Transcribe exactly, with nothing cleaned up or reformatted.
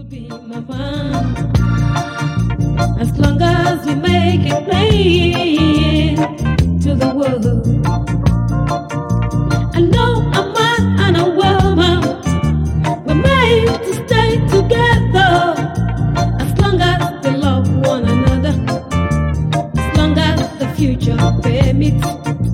be my man. As long as we make it plain to the world. I know a man and a woman, we're made to stay together. As long as they love one another, as long as the future permits.